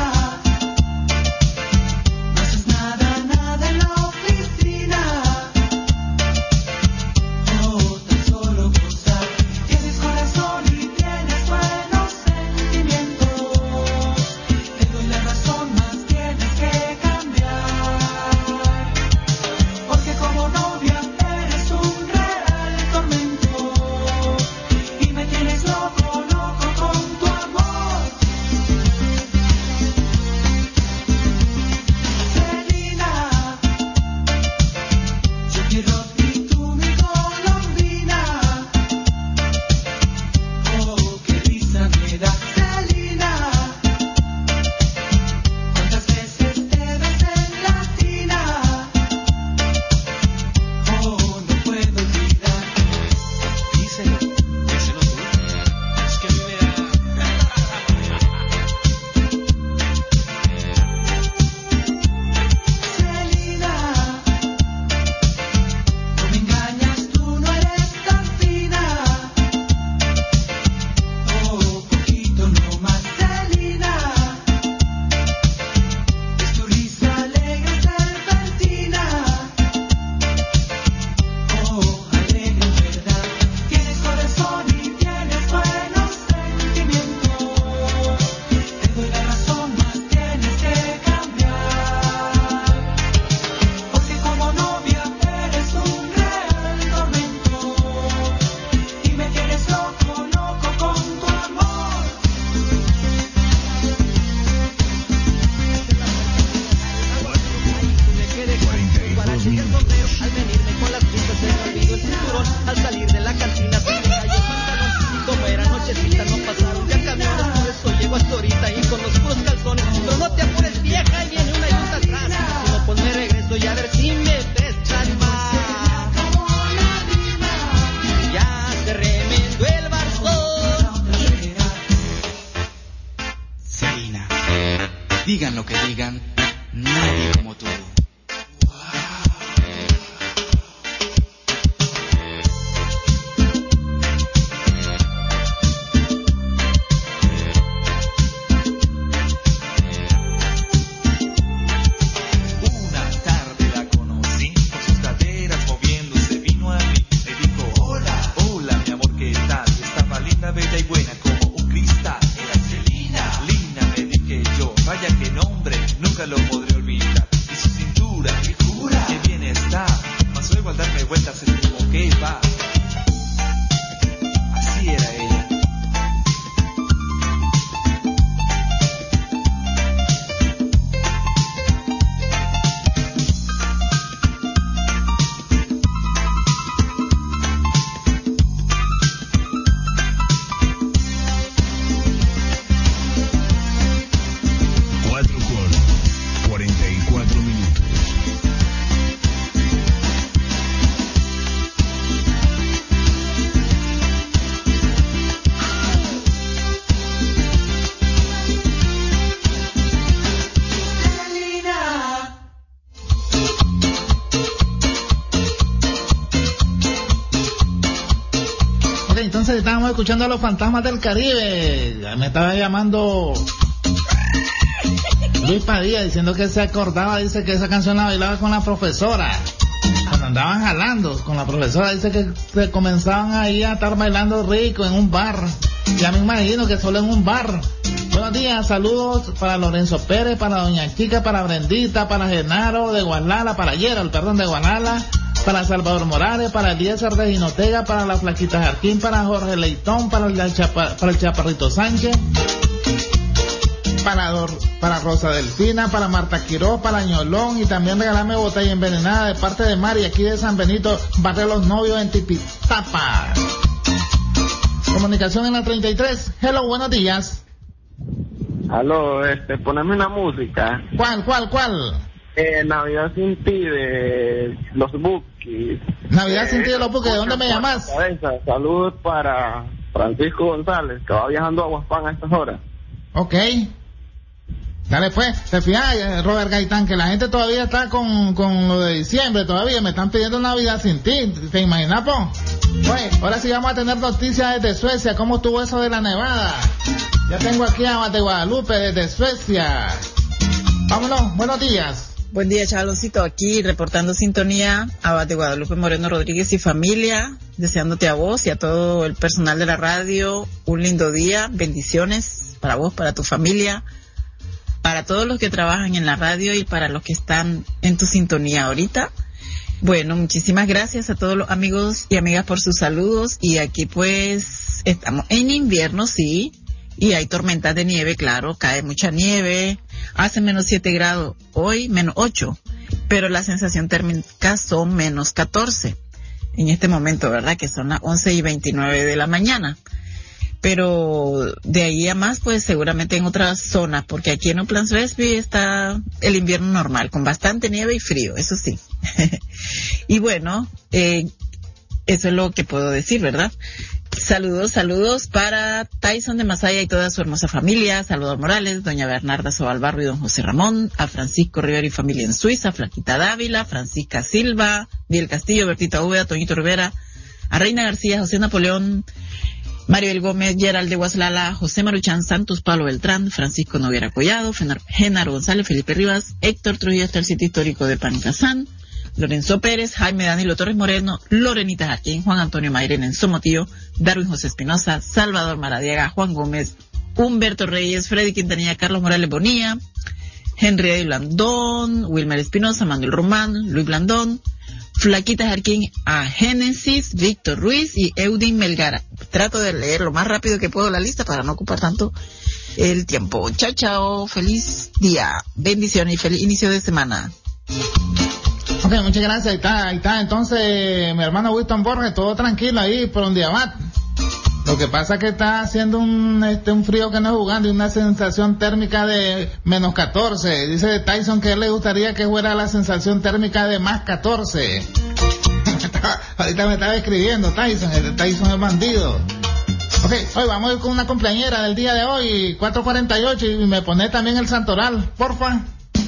Digan lo que digan, nadie como tú. once estábamos escuchando a los Fantasmas del Caribe. Me estaba llamando Luis Padilla diciendo que se acordaba, dice que esa canción la bailaba con la profesora. Cuando andaban jalando con la profesora, dice que se comenzaban ahí a estar bailando rico en un bar. Ya me imagino que solo en un bar. Buenos días, saludos para Lorenzo Pérez, para Doña Chica, para Brendita, para Genaro de Guanala, para Gerald, perdón, de Guanala, para Salvador Morales, para Eliezer de Jinotega, para la Flaquita Jarquín, para Jorge Leitón, para el, Chapa, para el Chaparrito Sánchez, para, Dor, para Rosa Delfina, para Marta Quiroz, para Ñolón, y también regalarme botella envenenada de parte de Mari, aquí de San Benito, Barrio Los Novios en Tipitapa. Comunicación en la treinta y tres. Hello, buenos días. Aló, este, poneme una música. ¿Cuál, cuál, cuál? Eh, Navidad sin ti de los Bukis. Navidad eh, sin ti de los Bukis, ¿de dónde me llamas? Saludos para Francisco González, que va viajando a Guaspán a estas horas. Ok. Dale pues, te fijas, Robert Gaitán, que la gente todavía está con, con lo de diciembre, todavía me están pidiendo Navidad sin ti, ¿te imaginas, po? Oye, ahora sí vamos a tener noticias desde Suecia. ¿Cómo estuvo eso de la nevada? Ya tengo aquí a Abad de Guadalupe desde Suecia. Vámonos, buenos días. Buen día, Chavaloncito, aquí reportando sintonía, Abad de Guadalupe Moreno Rodríguez y familia, deseándote a vos y a todo el personal de la radio un lindo día, bendiciones para vos, para tu familia, para todos los que trabajan en la radio y para los que están en tu sintonía ahorita. Bueno, muchísimas gracias a todos los amigos y amigas por sus saludos, y aquí pues estamos en invierno, sí, y hay tormentas de nieve, claro, cae mucha nieve, hace menos siete grados, hoy menos ocho, pero la sensación térmica son menos catorce en este momento, ¿verdad? Que son las once y veintinueve de la mañana. Pero de ahí a más, pues seguramente en otras zonas, porque aquí en Uplands Resby está el invierno normal, con bastante nieve y frío, eso sí. Y bueno, eh, eso es lo que puedo decir, ¿verdad? Saludos, saludos para Tyson de Masaya y toda su hermosa familia, Salvador Morales, doña Bernarda Sobalbarro y don José Ramón, a Francisco Rivera y familia en Suiza, Flaquita Dávila, Francisca Silva, Biel Castillo, Bertita Úbeda, Toñito Rivera, a Reina García, José Napoleón, Maribel Gómez, Gerald de Guaslala, José Maruchan Santos, Pablo Beltrán, Francisco Noguera Collado, Genaro González, Felipe Rivas, Héctor Trujillo hasta el sitio histórico de Panicasán, Lorenzo Pérez, Jaime Danilo Torres Moreno, Lorenita Jarquín, Juan Antonio Mairena en Somotillo, Darwin José Espinosa, Salvador Maradiaga, Juan Gómez, Humberto Reyes, Freddy Quintanilla, Carlos Morales Bonilla, Henry A. Blandón, Wilmer Espinosa, Manuel Román, Luis Blandón, Flaquita Jarquín, a Génesis, Víctor Ruiz y Eudin Melgara. Trato de leer lo más rápido que puedo la lista para no ocupar tanto el tiempo. Chao, chao, feliz día, bendiciones y feliz inicio de semana. Ok, muchas gracias, ahí está, ahí está. Entonces, mi hermano Winston Borges, todo tranquilo ahí por un día más. Lo que pasa es que está haciendo un este un frío que no es jugando y una sensación térmica de menos catorce. Dice Tyson que a él le gustaría que fuera la sensación térmica de más catorce. Ahorita me estaba escribiendo Tyson, Tyson es bandido. Ok, hoy vamos a ir con una cumpleañera del día de hoy, cuatro cuarenta y ocho, y me pone también el santoral, porfa.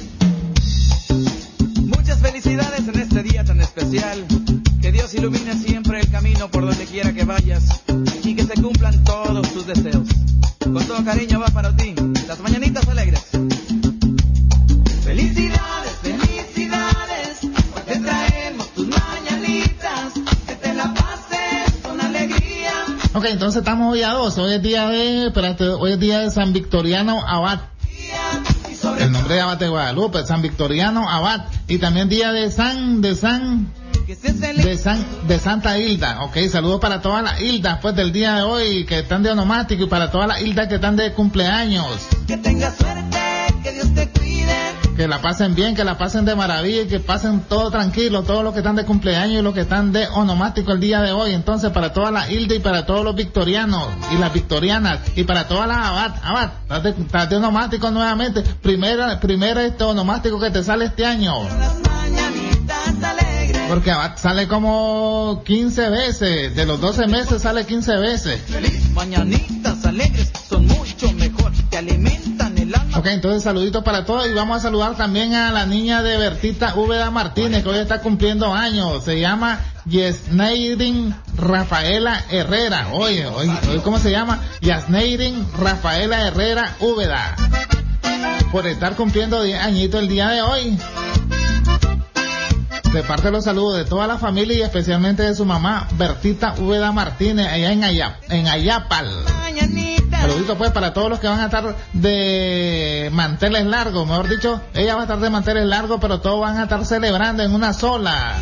Muchas felicidades en este día tan especial. Que Dios ilumine siempre el camino por donde quiera que vayas y que se cumplan todos tus deseos. Con todo cariño va para ti, las mañanitas alegres. Felicidades, felicidades, hoy te traemos tus mañanitas, que te la pases con alegría. Ok, entonces estamos hoy a dos, hoy es día de, espérate, hoy es día de San Victoriano Abad. El nombre de Abad de Guadalupe, San Victoriano Abad, y también día de San, de San, de San, de Santa Hilda. Ok, saludos para todas las Hildas, pues, del día de hoy, que están de onomástico, y para todas las Hildas que están de cumpleaños. Que tengas suerte, que Dios te cuide. Que la pasen bien, que la pasen de maravilla, y que pasen todo tranquilo, todos los que están de cumpleaños y los que están de onomástico el día de hoy. Entonces, para todas las Hildas y para todos los victorianos y las victorianas, y para todas las Abad, Abad, estás de, estás de onomástico nuevamente, primera, primera este onomástico que te sale este año. Porque Abad sale como quince veces, de los doce meses sale quince veces. Mañanitas alegres son mucho mejor, te alimentan el alma. Ok, entonces saluditos para todos, y vamos a saludar también a la niña de Bertita Úbeda Martínez, que hoy está cumpliendo años. Se llama Yasneirin Rafaela Herrera. Oye, oye, oye, ¿cómo se llama? Yasneirin Rafaela Herrera Úbeda, por estar cumpliendo diez añitos el día de hoy. De parte de los saludos de toda la familia y especialmente de su mamá Bertita Úbeda Martínez allá en, Ayap, en Ayapal. Saludito pues para todos los que van a estar de manteles largos, mejor dicho, ella va a estar de manteles largos, pero todos van a estar celebrando en una sola.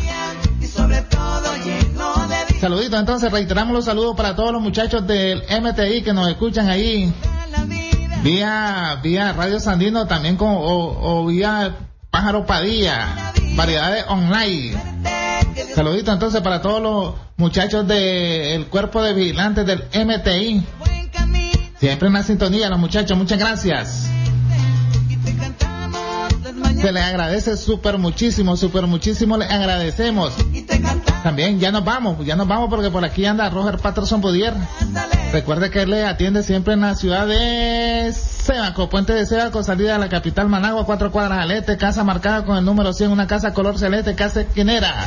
Saluditos, entonces reiteramos los saludos para todos los muchachos del M T I que nos escuchan ahí vía vía Radio Sandino también con, o, o vía Pájaro Padilla, variedades online. Saludito entonces para todos los muchachos del cuerpo de vigilantes del M T I. Siempre en la sintonía los muchachos, muchas gracias. Se les agradece súper muchísimo, súper muchísimo les agradecemos. También ya nos vamos, ya nos vamos porque por aquí anda Roger Patterson Boudier. Recuerde que él le atiende siempre en la ciudad de Sebaco, Puente de Sebaco, salida a la capital Managua, cuatro cuadras al este, casa marcada con el número cien, una casa color celeste, casa esquinera.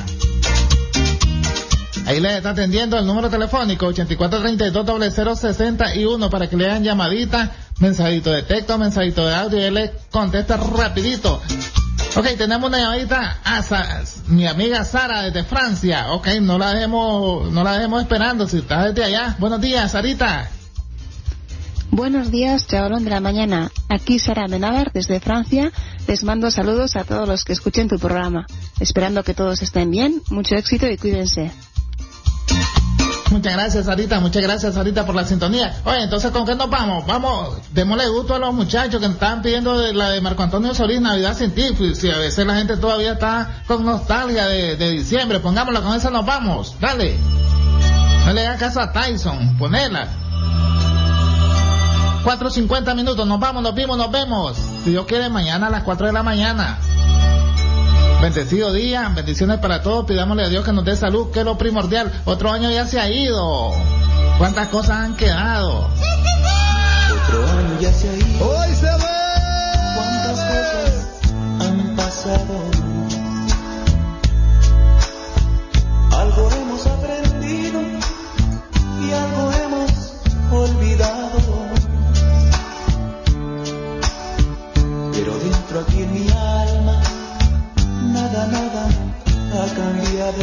Ahí le está atendiendo el número telefónico ochenta y cuatro treinta y dos cero cero sesenta y uno para que le hagan llamadita, mensajito de texto, mensajito de audio y él le contesta rapidito. Ok, tenemos una llamadita a Sa- mi amiga Sara desde Francia. Ok, no la dejemos, no la dejemos esperando si está desde allá. Buenos días, Sarita. Buenos días, chavalón de la mañana. Aquí Sara Menabar desde Francia. Les mando saludos a todos los que escuchen tu programa. Esperando que todos estén bien, mucho éxito y cuídense. Muchas gracias, Sarita, muchas gracias, Sarita, por la sintonía. Oye, entonces, ¿con qué nos vamos? Vamos, démosle gusto a los muchachos que estaban pidiendo de la de Marco Antonio Solís, Navidad sin ti. Pues, si a veces la gente todavía está con nostalgia de, de diciembre, pongámosla, con esa nos vamos. Dale. No le hagas caso a Tyson, ponela. cuatro cincuenta minutos, nos vamos, nos vimos, nos vemos. Si Dios quiere, mañana a las cuatro de la mañana. Bendecido día, bendiciones para todos, pidámosle a Dios que nos dé salud, que es lo primordial. Otro año ya se ha ido, cuántas cosas han quedado. Otro año ya se ha ido. Hoy se ve. Cuántas cosas han pasado. Algo hemos aprendido y algo hemos olvidado. Pero dentro aquí en mi alma nada, nada ha cambiado.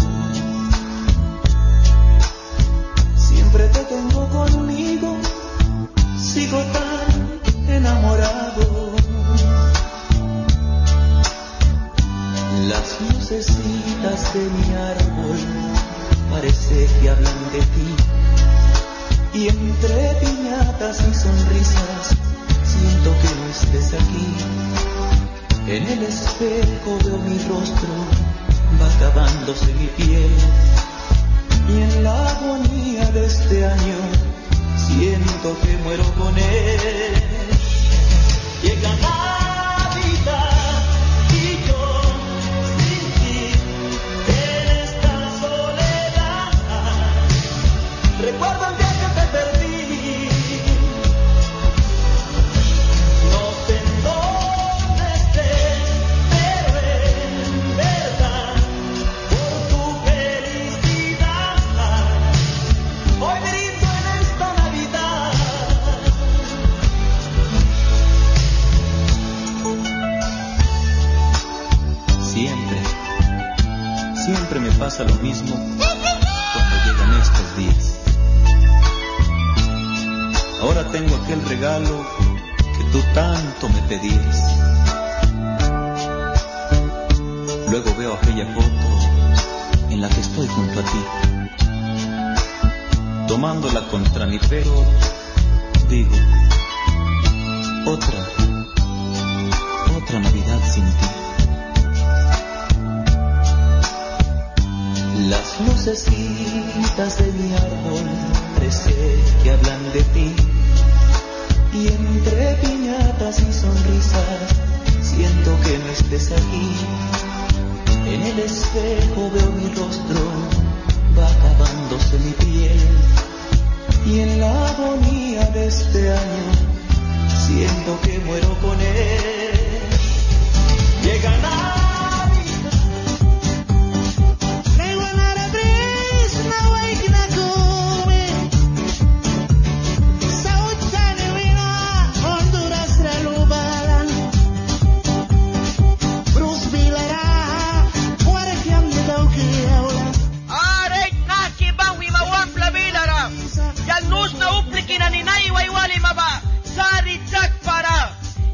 Siempre te tengo conmigo, sigo tan enamorado. Las lucecitas de mi árbol parece que hablan de ti. Y entre piñatas y sonrisas siento que no estés aquí. En el espejo veo mi rostro, va acabándose mi piel. Y en la agonía de este año, siento que muero con él. Llega Navidad y yo sin ti, en esta soledad. Recuerdo el día que te perdí. Siempre me pasa lo mismo cuando llegan estos días. Ahora tengo aquel regalo que tú tanto me pedías. Luego veo aquella foto en la que estoy junto a ti, tomándola contra mi pelo. Digo, otra, otra Navidad sin ti. Las lucecitas de mi árbol parece que hablan de ti. Y entre piñatas y sonrisas siento que no estés aquí. En el espejo veo mi rostro, va acabándose mi piel. Y en la agonía de este año siento que muero con él.